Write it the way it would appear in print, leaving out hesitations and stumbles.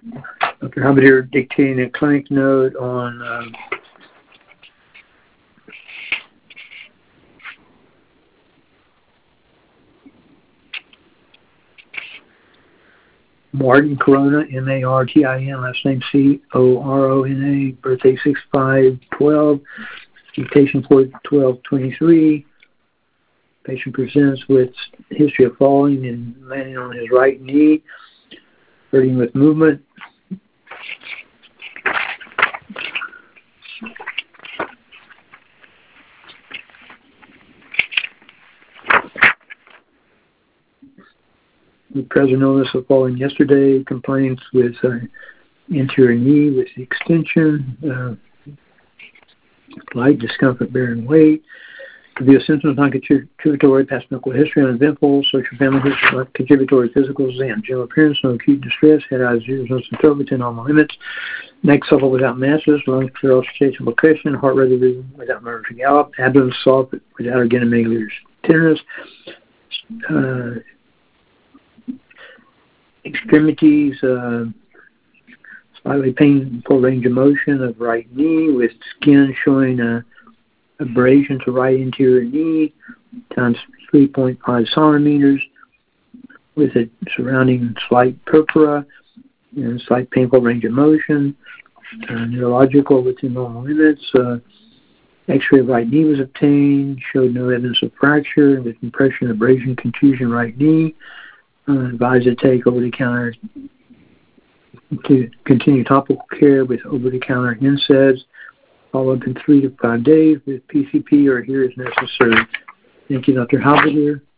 Dr. Halberdier dictating a clinic note on Martin Corona, Martin, last name Corona, birthday 6/5/12, mutation 4/12/23. Patient presents with history of falling and landing on his right knee, hurting with movement. The present illness of falling yesterday, complaints with anterior knee with extension, light discomfort bearing weight. Could be a symptom of non-contributory past medical history, uneventful, social family history, non-contributory physical exam, general appearance, no acute distress, head, eyes, ears, nose, and throat within normal limits, neck supple without masses, lungs clear, auscultation, location, heart rhythm without murmur to gallop, abdomen soft without organomegaly tenderness, extremities, slightly painful range of motion of right knee with skin showing abrasion to right anterior knee times 3.5 centimeters with a surrounding slight purpura and slight painful range of motion, neurological within normal limits. X-ray of right knee was obtained, showed no evidence of fracture, with compression, abrasion, contusion right knee. Advised to take over-the-counter to continue topical care with over-the-counter NSAIDs, followed up in 3 to 5 days with PCP or here as necessary. Thank you, Dr. Halberdier.